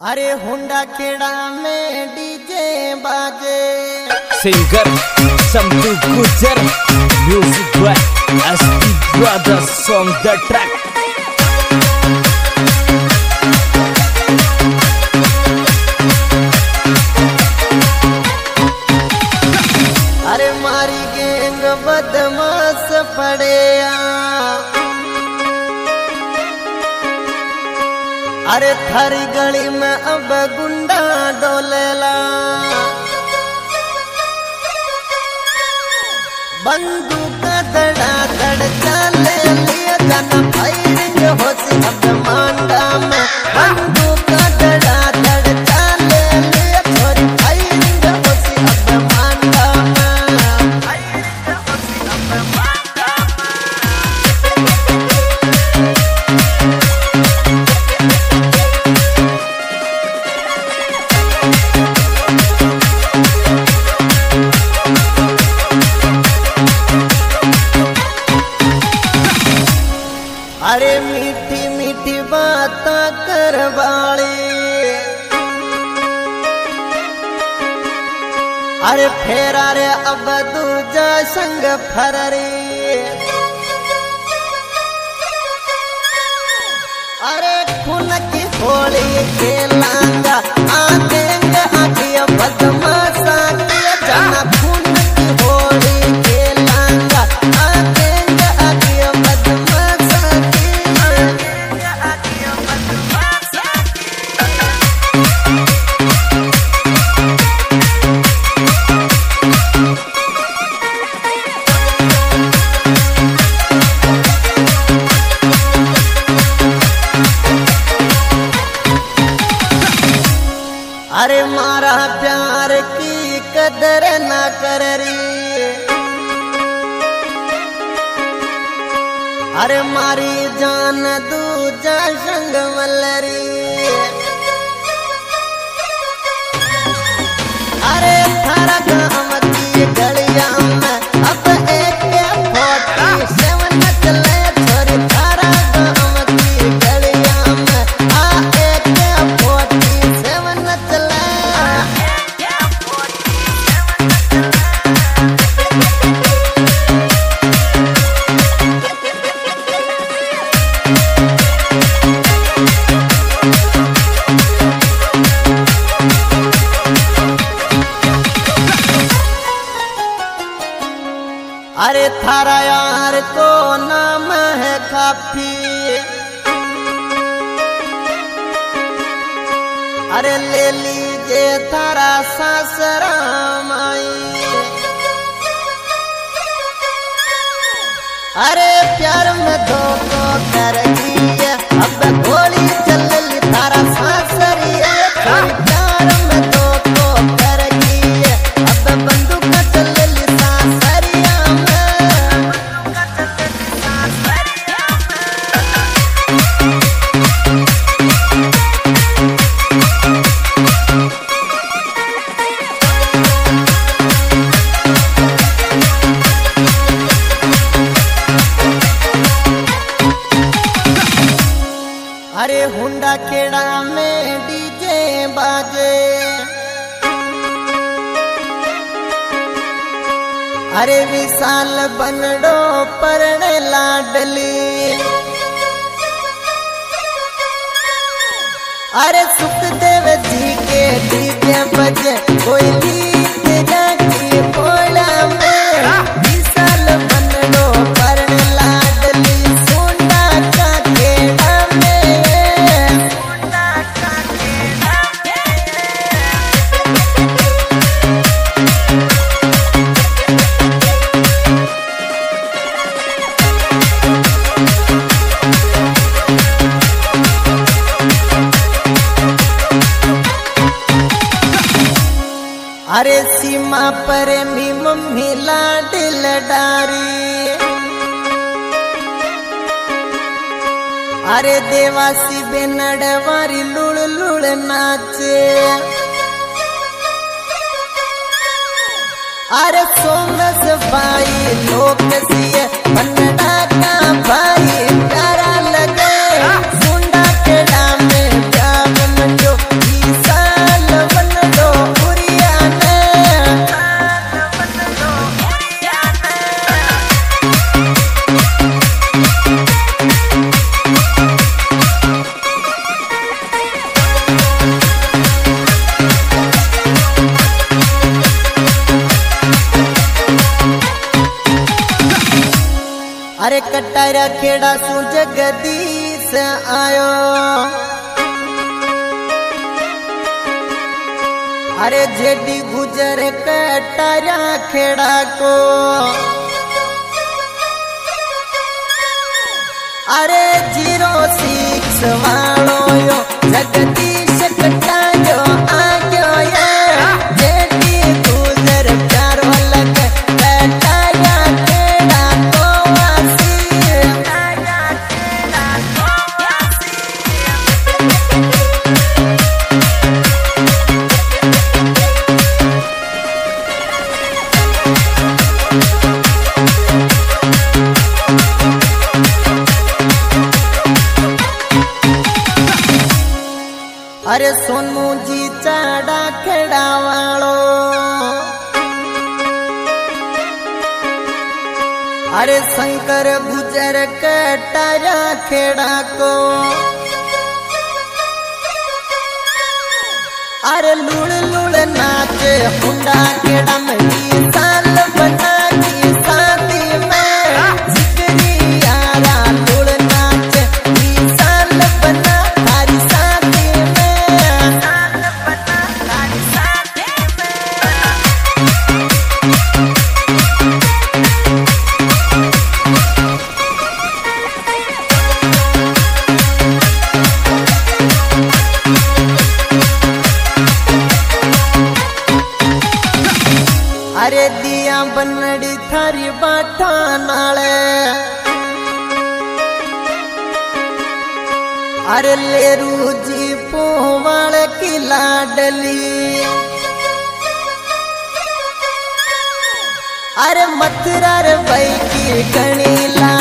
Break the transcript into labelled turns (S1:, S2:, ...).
S1: अरे हुंडा खेड़ा में डीजे बाजे
S2: singer Samtu Gujar music by SP brothers on the track.
S1: अरे मारी गैंग बदमाश पड़ेया, अरे थारी गली में अब गुंडा डोलेला, बंदूक धड़ा धड़ चले लिए जाना फायरिंग होती अब मांडा में, बंदूक धड़ा धड़ चले लिए थोड़ी फायरिंग होती अब मांडा में, फायरिंग होती अब मांडा अरे मीठी मीठी बात करवाली, अरे फेरा रे अब दूजा संग फररी, अरे खून की होली खेलांगा आदेंगे आखिया बदमाशा किया जाना, खून की होली खेलांगा आदेंगे आखिया बदमाशा किया, आखिया बदमाशा अरे मारा प्यार की कदर ना कर रही, अरे मारी जान दूजा संग मलरी, अरे थारा गाँव की गलिया में अब एक 47 चले छोरी, थारा गाँव की गलिया में एक 47 चले। अरे थारा यार को नाम है काफी, अरे ले लीजिए थारा सासरा माई, अरे प्यार में धोखो कर दिए अब गोली चल ली थारा सासरी, प्यार में धोखो कर दिए अब बंदूक चल ली सासरिया में, अरे हुंडा खेड़ा में डीजे बाजे, अरे विशाल बनडो परने लाडली, अरे सुखदेव जी के डीजे बजे कोई गीत जाकी बोला में, विशाल बनडो परने लाडली सोना का खेड़ा में, सोना का खेड़ा अरे सीमा पर मी मम्मी लाडिल डारी, अरे देवासी बेनडवारी लुड़ लुड़ नाचे, अरे सोमस भाई लोक सिए पन्नडा का भाई प्यारा लगे, सुंडा खेड़ा में प्यार में जो अरे कटारा खेड़ा सु जगदीश आयो, अरे जेडी गुजर कटारा खेड़ा को, अरे 06 वालो यो जगदीश कटायो आयो ये, जेडी गुजर प्यारो लग कटारा खेड़ा को वासी। अरे सोनू जी चाड़ा खेड़ा वालो, अरे शंकर गुजर कटारा खेड़ा को, अरे लुड़ लुड़ नाचे हुंडा खेड़ा में साल बना की शादी में, जिक्री यारा लुड़ नाचे साल बना थारी शादी में। अरे दिया बनड़ी थारी बाठा नाले, अरे लेरू जी पोवाल की लाडली, अरे मथुरा रे भाई की गणी ला